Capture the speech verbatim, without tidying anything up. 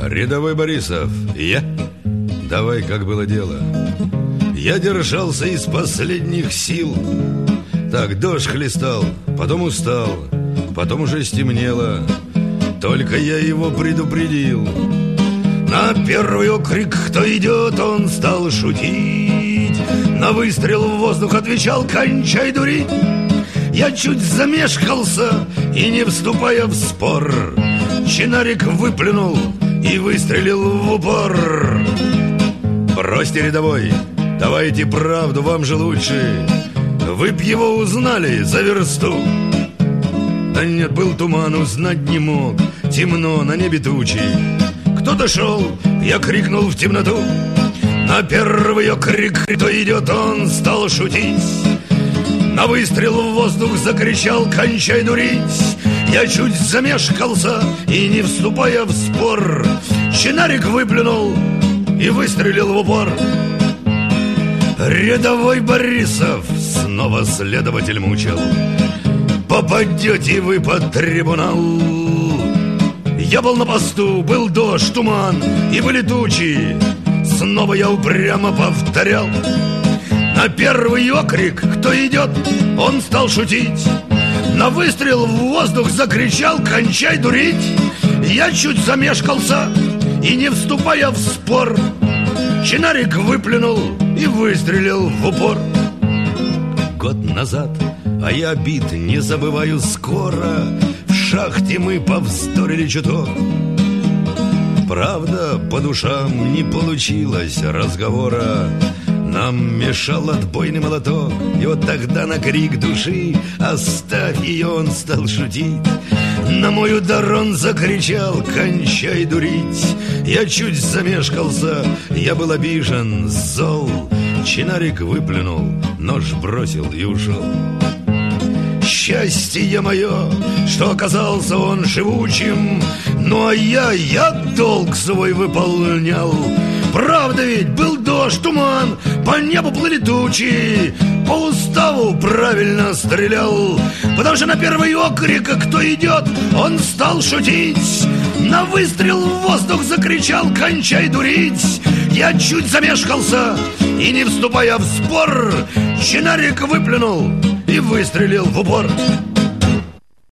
Рядовой Борисов, я? Давай, как было дело. Я держался из последних сил. Так, дождь хлестал, потом устал, потом уже стемнело. Только я его предупредил. На первый окрик, кто идет, он стал шутить. На выстрел в воздух отвечал: кончай дурить. Я чуть замешкался и, не вступая в спор, чинарик выплюнул и выстрелил в упор. Бросьте, рядовой, давайте правду, вам же лучше. Вы б его узнали за версту. Да нет, был туман, узнать не мог. Темно, на небе тучи. Кто-то шел, я крикнул в темноту. На первый окрик, кто идет, он стал шутить. На выстрел в воздух закричал: кончай дурить. Я чуть замешкался и, не вступая в спор, чинарик выплюнул и выстрелил в упор. Рядовой Борисов, снова следователь мучил, попадете вы под трибунал. Я был на посту, был дождь, туман и были тучи. Снова я упрямо повторял: на первый окрик, кто идет, он стал шутить. На выстрел в воздух закричал: кончай дурить. Я чуть замешкался и, не вступая в спор, чинарик выплюнул и выстрелил в упор. Год назад, а я обид не забываю скоро, в шахте мы повздорили чуток. Правда, по душам не получилось разговора. Нам мешал отбойный молоток. И вот тогда на крик души: оставь ее, он стал шутить. На мой удар он закричал: кончай дурить. Я чуть замешкался, я был обижен, зол. Чинарик выплюнул, нож бросил и ушел. Счастье мое, что оказался он живучим. Ну а я, я долг свой выполнял. Правда ведь, был дождь, туман, по небу плыли тучи. По уставу правильно стрелял, потому что на первый окрик, кто идет, он стал шутить. На выстрел в воздух закричал: кончай дурить. Я чуть замешкался и, не вступая в спор, чинарик выплюнул и выстрелил в упор.